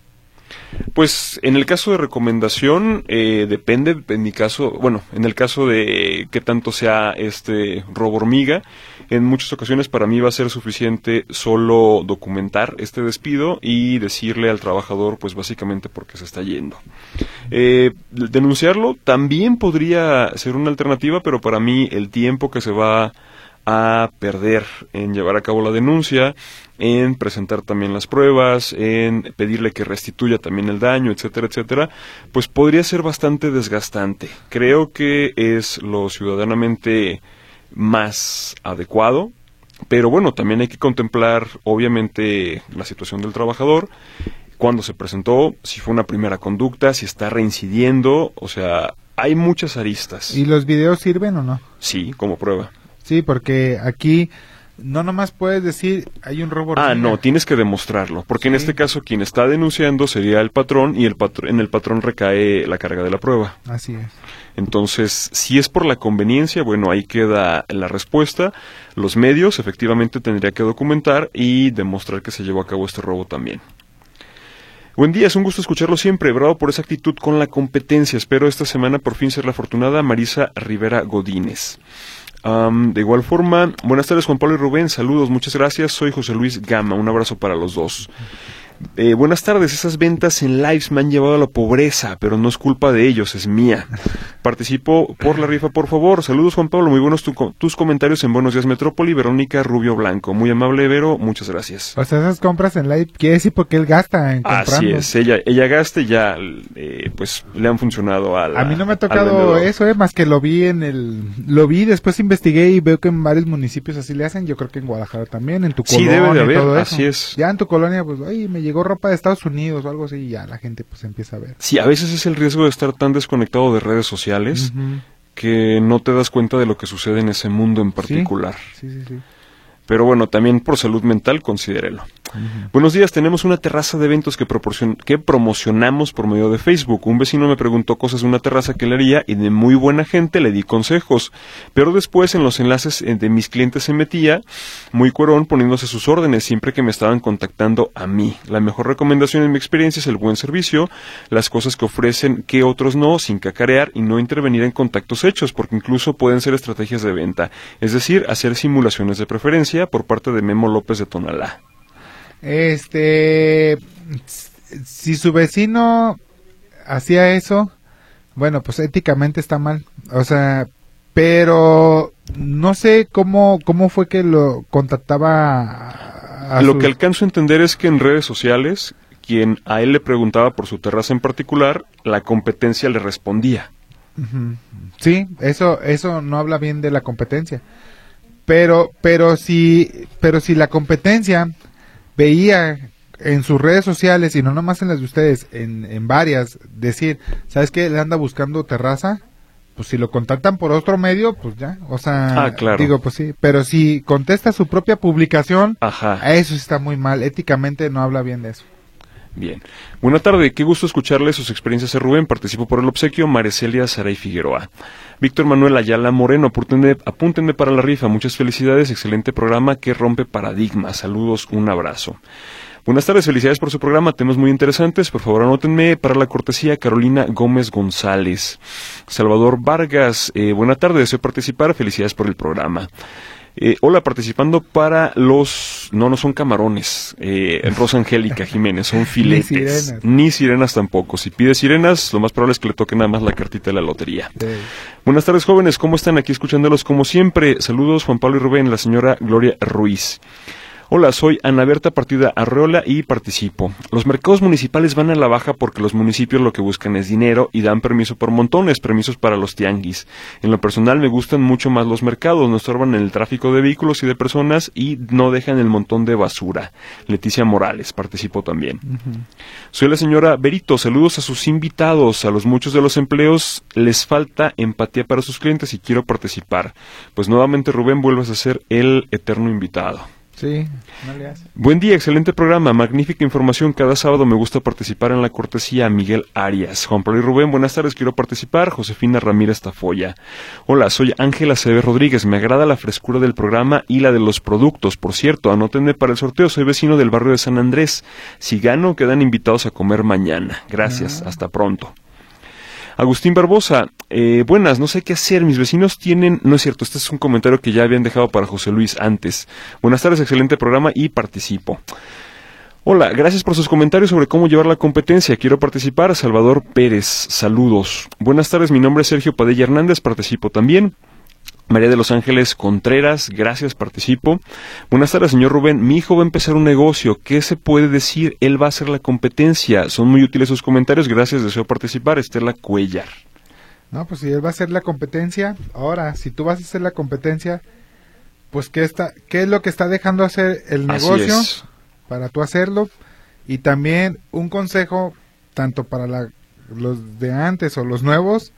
Pues en el caso de recomendación eh, depende, en mi caso, bueno, en el caso de qué tanto sea este robo hormiga, en muchas ocasiones para mí va a ser suficiente solo documentar este despido y decirle al trabajador pues básicamente por qué se está yendo. Eh, denunciarlo también podría ser una alternativa, pero para mí el tiempo que se va a perder en llevar a cabo la denuncia, en presentar también las pruebas, en pedirle que restituya también el daño, etcétera, etcétera, pues podría ser bastante desgastante. Creo que es lo ciudadanamente más adecuado, pero bueno, también hay que contemplar obviamente la situación del trabajador, cuándo se presentó, si fue una primera conducta, si está reincidiendo, o sea, hay muchas aristas. ¿Y los videos sirven o no? Sí, como prueba. Sí, porque aquí no nomás puedes decir hay un robo hormiga. Ah, no, tienes que demostrarlo, porque sí. En este caso quien está denunciando sería el patrón y el patr- en el patrón recae la carga de la prueba. Así es. Entonces, si es por la conveniencia, bueno, ahí queda la respuesta. Los medios efectivamente tendría que documentar y demostrar que se llevó a cabo este robo también. Buen día, es un gusto escucharlo siempre. Bravo por esa actitud con la competencia. Espero esta semana por fin ser la afortunada. Marisa Rivera Godínez. Um, de igual forma, buenas tardes Juan Pablo y Rubén, saludos, muchas gracias, soy José Luis Gama, un abrazo para los dos. Eh, buenas tardes, esas ventas en lives me han llevado a la pobreza, pero no es culpa de ellos, es mía. Participo por la rifa, por favor. Saludos Juan Pablo, muy buenos tu, tus comentarios en Buenos Días Metrópoli. Verónica Rubio Blanco, muy amable Vero, muchas gracias. O sea, esas compras en live, quiere decir porque él gasta en comprando. Así es, ella, ella gasta y ya, eh, pues, le han funcionado a la, a mí no me ha tocado eso, eh, más que lo vi en el, lo vi, después investigué y veo que en varios municipios así le hacen, yo creo que en Guadalajara también, en tu sí, colonia. Sí, debe de haber, todo así eso. es. Ya en tu colonia, pues, oye, me llegó ropa de Estados Unidos o algo así y ya la gente pues empieza a ver. Sí, a veces es el riesgo de estar tan desconectado de redes sociales uh-huh. que no te das cuenta de lo que sucede en ese mundo en particular. Sí, sí, sí, sí. Pero bueno, también por salud mental, considérelo. Uh-huh. Buenos días, tenemos una terraza de eventos que, proporcion- que promocionamos por medio de Facebook. Un vecino me preguntó cosas de una terraza que le haría y de muy buena gente le di consejos. Pero después en los enlaces de mis clientes se metía muy cuerón poniéndose sus órdenes siempre que me estaban contactando a mí. La mejor recomendación en mi experiencia es el buen servicio, las cosas que ofrecen que otros no, sin cacarear y no intervenir en contactos hechos, porque incluso pueden ser estrategias de venta. Es decir, hacer simulaciones de preferencia por parte de Memo López de Tonalá. Este, si su vecino hacía eso, bueno, pues éticamente está mal, o sea, pero no sé cómo cómo fue que lo contactaba a, a Lo sus... que alcanzo a entender es que en redes sociales, quien a él le preguntaba por su terraza en particular, la competencia le respondía. Uh-huh. Sí, eso eso no habla bien de la competencia, pero pero si pero si la competencia veía en sus redes sociales y no nomás en las de ustedes, en, en varias, decir, ¿sabes qué? Le anda buscando terraza, pues si lo contactan por otro medio, pues ya, o sea, ah, claro. digo, pues sí, pero si contesta su propia publicación, Ajá. Eso está muy mal, éticamente no habla bien de eso. Bien. Buena tarde, qué gusto escucharle sus experiencias, Rubén. Participo por el obsequio, Marecelia Saray Figueroa. Víctor Manuel Ayala Moreno, apúntenme, apúntenme para la rifa. Muchas felicidades, excelente programa que rompe paradigmas. Saludos, un abrazo. Buenas tardes, felicidades por su programa, temas muy interesantes. Por favor, anótenme para la cortesía Carolina Gómez González. Salvador Vargas, eh, buena tarde, deseo participar, felicidades por el programa. Eh, hola, participando para los... No, no son camarones, eh, Rosa Angélica Jiménez, son filetes. Ni sirenas. Ni sirenas tampoco. Si pide sirenas, lo más probable es que le toque nada más la cartita de la lotería. Sí. Buenas tardes, jóvenes, ¿cómo están? Aquí escuchándolos como siempre. Saludos, Juan Pablo y Rubén, la señora Gloria Ruiz. Hola, soy Ana Berta Partida Arreola y participo. Los mercados municipales van a la baja porque los municipios lo que buscan es dinero y dan permiso por montones, permisos para los tianguis. En lo personal me gustan mucho más los mercados, no estorban en el tráfico de vehículos y de personas y no dejan el montón de basura. Leticia Morales, participo también. Uh-huh. Soy la señora Berito, saludos a sus invitados. A los muchos de los empleos les falta empatía para sus clientes y quiero participar. Pues nuevamente, Rubén, vuelves a ser el eterno invitado. Sí, no le hace. Buen día, excelente programa, magnífica información. Cada sábado me gusta participar en la cortesía. Miguel Arias. Juan Pablo y Rubén, buenas tardes, quiero participar. Josefina Ramírez Tafoya. Hola, soy Ángela Aceves Rodríguez. Me agrada la frescura del programa y la de los productos. Por cierto, anótenme para el sorteo. Soy vecino del barrio de San Andrés. Si gano, quedan invitados a comer mañana. Gracias, ah. Hasta pronto. Agustín Barbosa, eh, buenas, no sé qué hacer, mis vecinos tienen... No es cierto, este es un comentario que ya habían dejado para José Luis antes. Buenas tardes, excelente programa y participo. Hola, gracias por sus comentarios sobre cómo llevar la competencia. Quiero participar. Salvador Pérez, saludos. Buenas tardes, mi nombre es Sergio Padilla Hernández, participo también. María de los Ángeles Contreras, gracias, participo. Buenas tardes, señor Rubén. Mi hijo va a empezar un negocio. ¿Qué se puede decir? Él va a hacer la competencia. Son muy útiles sus comentarios. Gracias, deseo participar. Estela Cuellar. No, pues si él va a hacer la competencia, ahora, si tú vas a hacer la competencia, pues ¿qué, está, qué es lo que está dejando hacer el negocio para tú hacerlo? Y también un consejo, tanto para la, los de antes o los nuevos,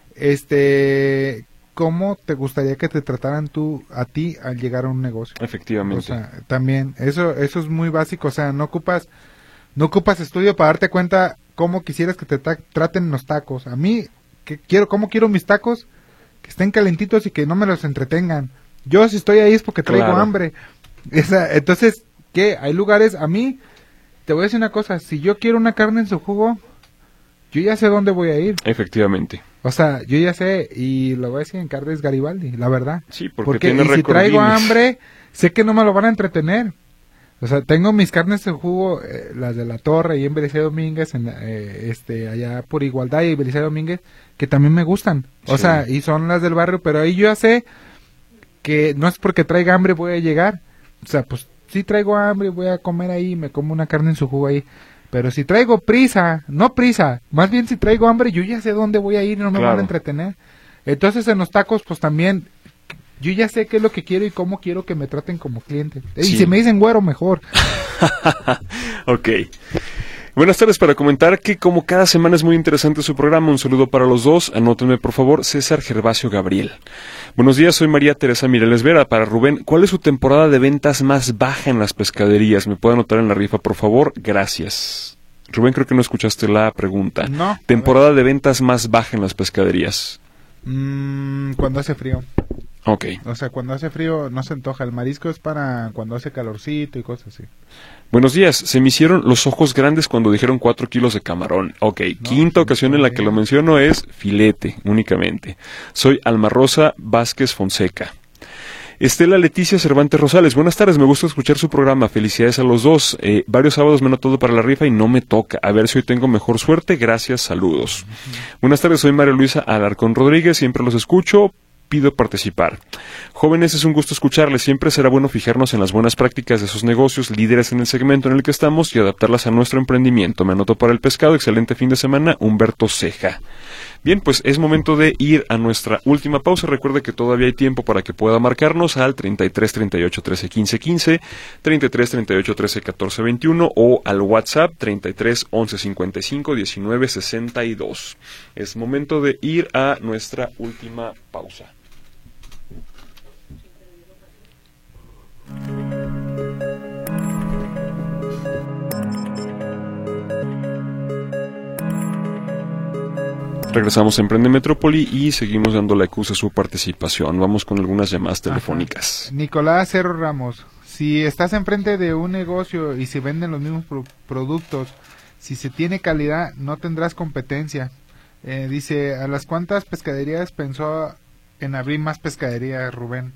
este... ¿cómo te gustaría que te trataran tú a ti al llegar a un negocio? Efectivamente. O sea, también, eso eso es muy básico, o sea, no ocupas no ocupas estudio para darte cuenta cómo quisieras que te tra- traten los tacos. A mí, que quiero cómo quiero mis tacos, que estén calentitos y que no me los entretengan. Yo si estoy ahí es porque traigo claro. hambre. Esa, entonces, ¿qué? Hay lugares, a mí, te voy a decir una cosa, si yo quiero una carne en su jugo, yo ya sé dónde voy a ir. Efectivamente. O sea, yo ya sé, y lo voy a decir en Carnes Garibaldi, la verdad. Sí, porque, porque tiene y si traigo hambre, sé que no me lo van a entretener. O sea, tengo mis carnes de jugo, eh, las de la Torre y en Belisario Domínguez, en, eh, este, allá por Igualdad y Belisario Domínguez, que también me gustan. O sí. sea, y son las del barrio, pero ahí yo ya sé que no es porque traiga hambre voy a llegar. O sea, pues si traigo hambre voy a comer ahí, me como una carne en su jugo ahí. Pero si traigo prisa, no prisa, más bien si traigo hambre, yo ya sé dónde voy a ir y no me claro. van a entretener. Entonces en los tacos, pues también, yo ya sé qué es lo que quiero y cómo quiero que me traten como cliente. Sí. Y si me dicen güero, mejor. Ok. Buenas tardes, para comentar que como cada semana es muy interesante su programa, un saludo para los dos, anótenme por favor, César Gervasio Gabriel. Buenos días, soy María Teresa Mireles Vera. Para Rubén, ¿cuál es su temporada de ventas más baja en las pescaderías? ¿Me puede anotar en la rifa, por favor? Gracias. Rubén, creo que no escuchaste la pregunta. No. Temporada de ventas más baja en las pescaderías. Mm, cuando hace frío. Ok. O sea, cuando hace frío no se antoja. El marisco es para cuando hace calorcito y cosas así. Buenos días, se me hicieron los ojos grandes cuando dijeron cuatro kilos de camarón. Ok, no, quinta ocasión en la que lo menciono es filete, únicamente. Soy Alma Rosa Vázquez Fonseca. Estela Leticia Cervantes Rosales, buenas tardes, me gusta escuchar su programa, felicidades a los dos. Eh, varios sábados me anoto para la rifa y no me toca, a ver si hoy tengo mejor suerte, gracias, saludos. Uh-huh. Buenas tardes, soy María Luisa Alarcón Rodríguez, siempre los escucho. Pido participar. Jóvenes, es un gusto escucharles. Siempre será bueno fijarnos en las buenas prácticas de sus negocios, líderes en el segmento en el que estamos y adaptarlas a nuestro emprendimiento. Me anoto para el pescado. Excelente fin de semana. Humberto Ceja. Bien, pues es momento de ir a nuestra última pausa. Recuerde que todavía hay tiempo para que pueda marcarnos al treinta y tres, treinta y ocho, trece, quince, quince, treinta y tres, treinta y ocho, trece, catorce, veintiuno o al WhatsApp treinta y tres, once, cincuenta y cinco, diecinueve, sesenta y dos. Es momento de ir a nuestra última pausa. Regresamos a Emprende Metrópoli y seguimos dando la excusa a su participación. Vamos con algunas llamadas telefónicas. Ajá. Nicolás Cerro Ramos, si estás enfrente de un negocio y se venden los mismos pro- productos, si se tiene calidad, no tendrás competencia. Eh, dice, ¿a las cuántas pescaderías pensó en abrir más pescaderías, Rubén?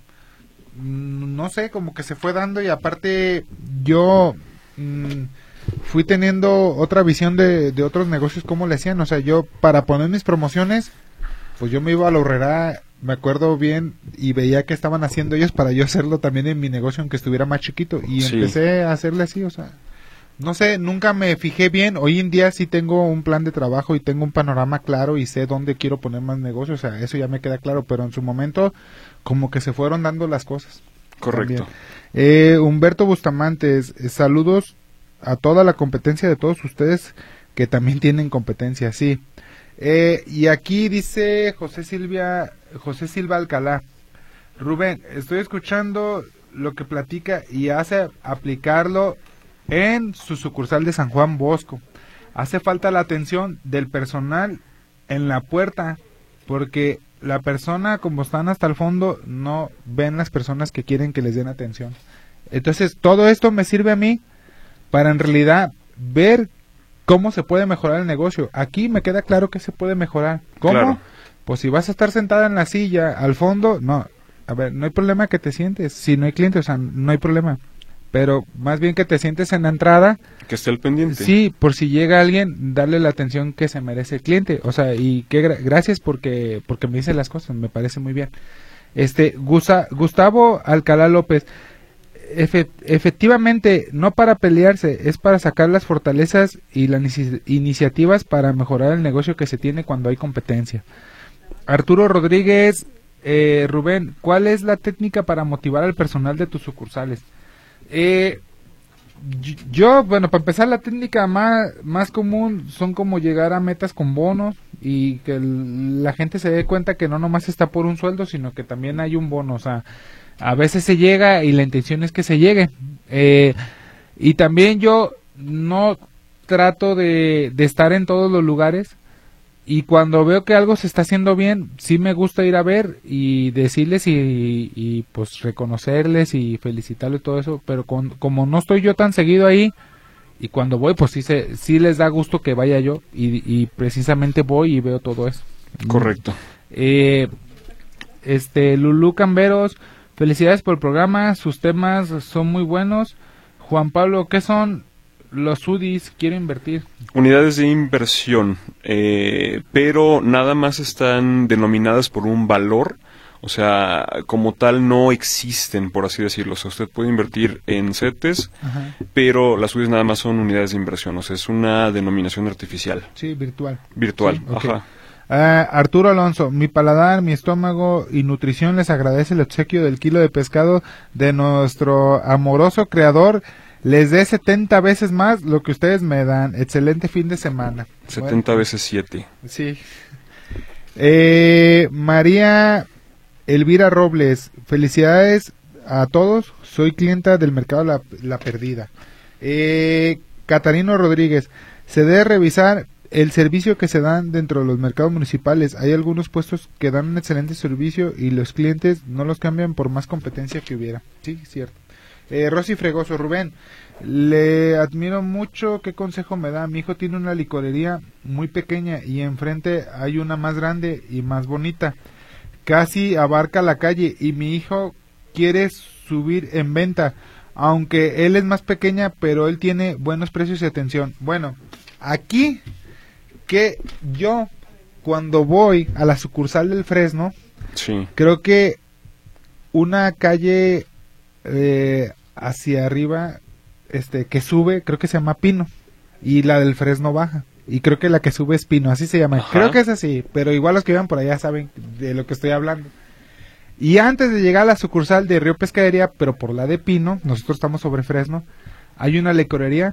Mm, no sé, como que se fue dando y aparte yo... Mm, fui teniendo otra visión de, de otros negocios, cómo le hacían, o sea, yo para poner mis promociones, pues yo me iba a la horrera, me acuerdo bien, y veía que estaban haciendo ellos para yo hacerlo también en mi negocio, aunque estuviera más chiquito, y sí. Empecé a hacerle así, o sea, no sé, nunca me fijé bien, hoy en día sí tengo un plan de trabajo y tengo un panorama claro y sé dónde quiero poner más negocios, o sea, eso ya me queda claro, pero en su momento, como que se fueron dando las cosas. Correcto. Eh, Humberto Bustamantes, eh, saludos a toda la competencia de todos ustedes que también tienen competencia, sí. Eh, y aquí dice José Silvia, José Silva Alcalá, Rubén, estoy escuchando lo que platica y hace aplicarlo en su sucursal de San Juan Bosco. Hace falta la atención del personal en la puerta, porque la persona, como están hasta el fondo, no ven las personas que quieren que les den atención. Entonces, todo esto me sirve a mí para en realidad ver cómo se puede mejorar el negocio. Aquí me queda claro que se puede mejorar. ¿Cómo? Claro. Pues si vas a estar sentada en la silla, al fondo, no, a ver, no hay problema que te sientes, si no hay clientes, o sea, no hay problema, pero más bien que te sientes en la entrada. Que esté al pendiente. Sí, por si llega alguien, darle la atención que se merece el cliente, o sea, y que gra- gracias porque porque me dice las cosas, me parece muy bien. Este, Gusa, Gustavo Alcalá López, Efe, efectivamente, no para pelearse, es para sacar las fortalezas y las inici- iniciativas para mejorar el negocio que se tiene cuando hay competencia. Arturo Rodríguez, eh, Rubén, ¿cuál es la técnica para motivar al personal de tus sucursales? Eh, yo, bueno, para empezar, la técnica más, más común son como llegar a metas con bonos y que el, la gente se dé cuenta que no nomás está por un sueldo, sino que también hay un bono, o sea, a veces se llega y la intención es que se llegue. Eh, y también yo no trato de, de estar en todos los lugares. Y cuando veo que algo se está haciendo bien, sí me gusta ir a ver y decirles y, y pues reconocerles y felicitarles todo eso. Pero con, como no estoy yo tan seguido ahí, y cuando voy, pues sí, se, sí les da gusto que vaya yo. Y, y precisamente voy y veo todo eso. Correcto. Eh, este, Lulú Camberos, felicidades por el programa, sus temas son muy buenos. Juan Pablo, ¿qué son los U D Is? Quiero invertir. Unidades de inversión, eh, pero nada más están denominadas por un valor, o sea, como tal no existen, por así decirlo. O sea, usted puede invertir en CETES, ajá, pero las U D Is nada más son unidades de inversión, o sea, es una denominación artificial. Sí, virtual. Virtual, sí, okay. Ajá. Uh, Arturo Alonso, mi paladar, mi estómago y nutrición les agradece el obsequio del kilo de pescado de nuestro amoroso creador, les dé setenta veces más lo que ustedes me dan. Excelente fin de semana. setenta Bueno, veces siete. sí. Eh, María Elvira Robles, felicidades a todos. Soy clienta del mercado La, La Perdida. Eh, Catarino Rodríguez, se debe revisar el servicio que se dan dentro de los mercados municipales. Hay algunos puestos que dan un excelente servicio y los clientes no los cambian por más competencia que hubiera. Sí, cierto. Eh, Rosy Fregoso, Rubén, le admiro mucho. ¿Qué consejo me da? Mi hijo tiene una licorería muy pequeña y enfrente hay una más grande y más bonita. Casi abarca la calle y mi hijo quiere subir en venta, aunque él es más pequeña, pero él tiene buenos precios y atención. Bueno, aquí que yo cuando voy a la sucursal del Fresno, Sí. creo que una calle eh, hacia arriba, este, que sube, creo que se llama Pino, y la del Fresno baja, y creo que la que sube es Pino, así se llama. Ajá. Creo que es así, pero igual los que vivan por allá saben de lo que estoy hablando. Y antes de llegar a la sucursal de Río Pescadería, pero por la de Pino, nosotros estamos sobre Fresno, hay una licorería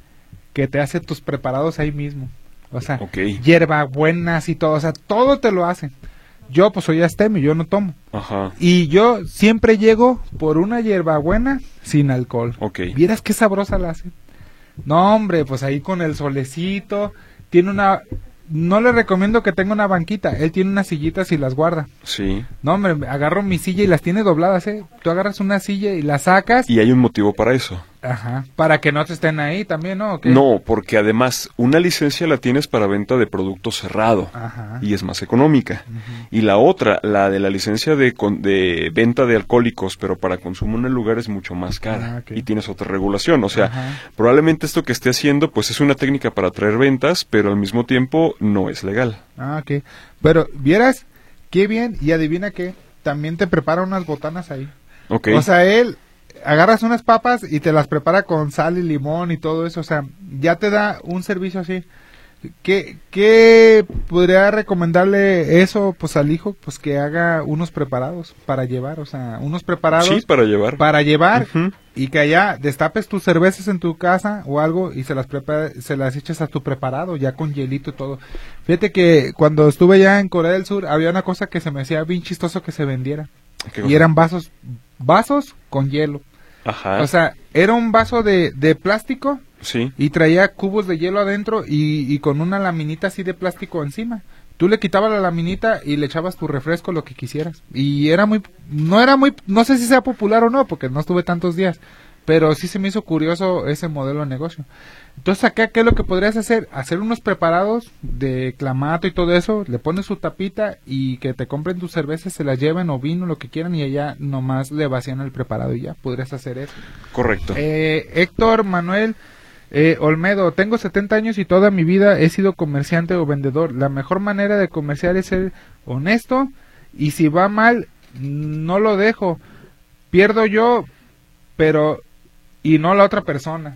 que te hace tus preparados ahí mismo. O sea, Ok. hierbabuenas y todo, o sea, todo te lo hacen. Yo pues soy astemio, yo no tomo. Ajá. Y yo siempre llego por una hierbabuena sin alcohol. Ok. ¿Vieras qué sabrosa la hacen? No, hombre, pues ahí con el solecito, tiene una... No le recomiendo que tenga una banquita, él tiene unas sillitas y las guarda. Sí. No, hombre, agarro mi silla y las tiene dobladas, ¿eh? Tú agarras una silla y la sacas, Y hay un motivo para eso. ajá, para que no te estén ahí también, ¿no? ¿O qué? No, porque además una licencia la tienes para venta de producto cerrado Ajá. y es más económica. Y la otra, la de la licencia de, con- de venta de alcohólicos, pero para consumo en el lugar es mucho más cara. Ah, ok. Y tienes otra regulación. O sea, Ajá. probablemente esto que esté haciendo pues es una técnica para atraer ventas, pero al mismo tiempo no es legal. Ah, ok. Pero, ¿vieras? Qué bien, y adivina qué, también te prepara unas botanas ahí. Ok. O sea, él agarras unas papas y te las prepara con sal y limón y todo eso, o sea, ya te da un servicio así. ¿Qué, qué podría recomendarle eso pues al hijo? Pues que haga unos preparados para llevar, o sea, unos preparados Sí, para llevar. para llevar Ujú. y que allá destapes tus cervezas en tu casa o algo y se las prepara, se las eches a tu preparado ya con hielito y todo. Fíjate que cuando estuve ya en Corea del Sur había una cosa que se me hacía bien chistoso que se vendiera. ¿Qué Y cosa? eran vasos, vasos con hielo. Ajá. O sea, era un vaso de, de plástico sí. y traía cubos de hielo adentro y, y con una laminita así de plástico encima. Tú le quitabas la laminita y le echabas tu refresco, lo que quisieras. Y era muy, no era muy, no sé si sea popular o no, porque no estuve tantos días, pero sí se me hizo curioso ese modelo de negocio. Entonces acá, ¿qué es lo que podrías hacer? Hacer unos preparados de clamato y todo eso, le pones su tapita y que te compren tus cervezas, se las lleven o vino, lo que quieran, y allá nomás le vacían el preparado y ya, podrías hacer eso. Correcto. Eh, Héctor Manuel eh, Olmedo, tengo setenta años y toda mi vida he sido comerciante o vendedor. La mejor manera de comerciar es ser honesto y si va mal, no lo dejo. Pierdo yo, pero y no la otra persona.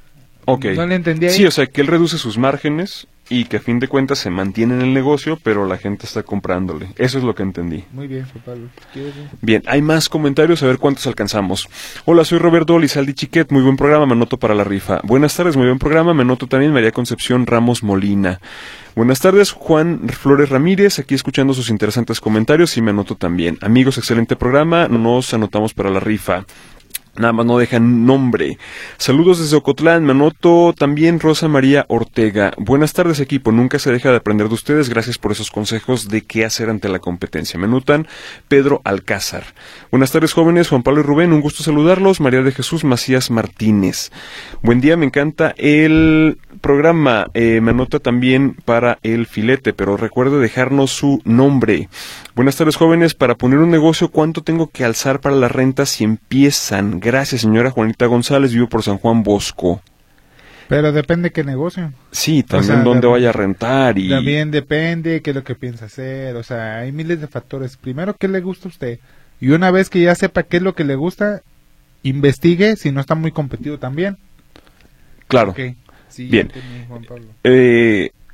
Ok. No le entendí ahí. Sí, o sea, que él reduce sus márgenes y que a fin de cuentas se mantiene en el negocio, pero la gente está comprándole. Eso es lo que entendí. Muy bien, Juan Pablo. ¿Quieres ir? Bien, hay más comentarios, a ver cuántos alcanzamos. Hola, soy Roberto Lizaldi Chiquet, muy buen programa, me anoto para la rifa. Buenas tardes, muy buen programa, me anoto también María Concepción Ramos Molina. Buenas tardes, Juan Flores Ramírez, aquí escuchando sus interesantes comentarios y me anoto también. Amigos, excelente programa, nos anotamos para la rifa. Nada más no dejan nombre. Saludos desde Ocotlán, me anoto también Rosa María Ortega. Buenas tardes, equipo, nunca se deja de aprender de ustedes, gracias por esos consejos de qué hacer ante la competencia. Me anotan Pedro Alcázar. Buenas tardes, jóvenes, Juan Pablo y Rubén, un gusto saludarlos. María de Jesús Macías Martínez. Buen día, me encanta el programa. Eh, me anota también para el filete, pero recuerde dejarnos su nombre. Buenas tardes, jóvenes, para poner un negocio, ¿cuánto tengo que alzar para las rentas si empiezan? Gracias, señora Juanita González, vivo por San Juan Bosco. Pero depende qué negocio. Sí, también O sea, dónde también- vaya a rentar y... También depende qué es lo que piensa hacer. O sea, hay miles de factores. Primero, ¿qué le gusta a usted? Y una vez que ya sepa qué es lo que le gusta, investigue si no está muy competido también. Claro. Ok. Sí, Bien. ya entendí, Juan Pablo. Eh,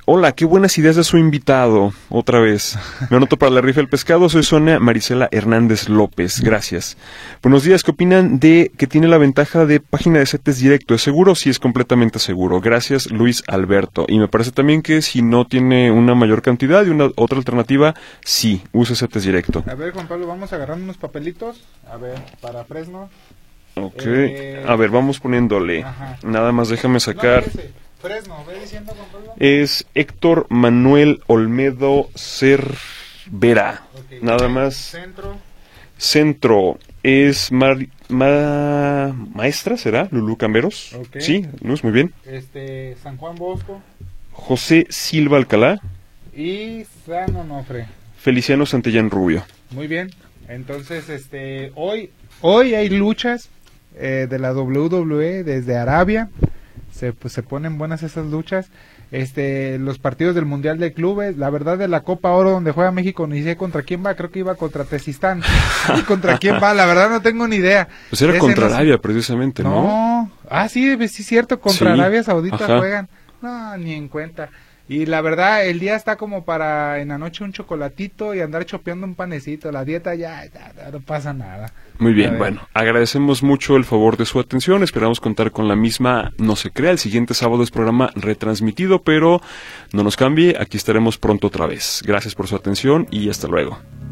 Hola, qué buenas ideas de su invitado. Otra vez. Me anoto para la rifa del pescado. Soy Sonia Marisela Hernández López. Gracias. Buenos días. ¿Qué opinan de que tiene la ventaja de página de CETES directo? ¿Es seguro? Sí, es completamente seguro. Gracias, Luis Alberto. Y me parece también que si no tiene una mayor cantidad y una otra alternativa, sí, use CETES directo. A ver, Juan Pablo, vamos agarrando unos papelitos. A ver, para Fresno. Ok. Eh... A ver, vamos poniéndole. Ajá. Nada más déjame sacar... No, Fresno, ve diciendo, Juan Pablo. Es Héctor Manuel Olmedo Cervera. Okay. Nada más. Centro. Centro. Es Mar, ma, Maestra, ¿será? Lulú Camberos. Okay. Sí, no es muy bien. Este, San Juan Bosco. José Silva Alcalá. Y San Onofre. Feliciano Santillán Rubio. Muy bien. Entonces, este, hoy, hoy hay luchas eh, de la doble u doble u E desde Arabia. Se, pues, se ponen buenas esas luchas. Este, los partidos del Mundial de Clubes, la verdad de la Copa Oro donde juega México, ni sé contra quién va, creo que iba contra Tezistán. ¿Y contra quién va? La verdad no tengo ni idea. Pues era Ese contra no, Arabia precisamente, ¿no? No, ah sí, sí es cierto, contra sí. Arabia Saudita Ajá. juegan. No, ni en cuenta. Y la verdad, el día está como para en la noche un chocolatito y andar chopeando un panecito. La dieta ya, ya, ya no pasa nada. Muy bien, bueno, agradecemos mucho el favor de su atención. Esperamos contar con la misma, no se crea, el siguiente sábado es programa retransmitido, pero no nos cambie, aquí estaremos pronto otra vez. Gracias por su atención y hasta luego.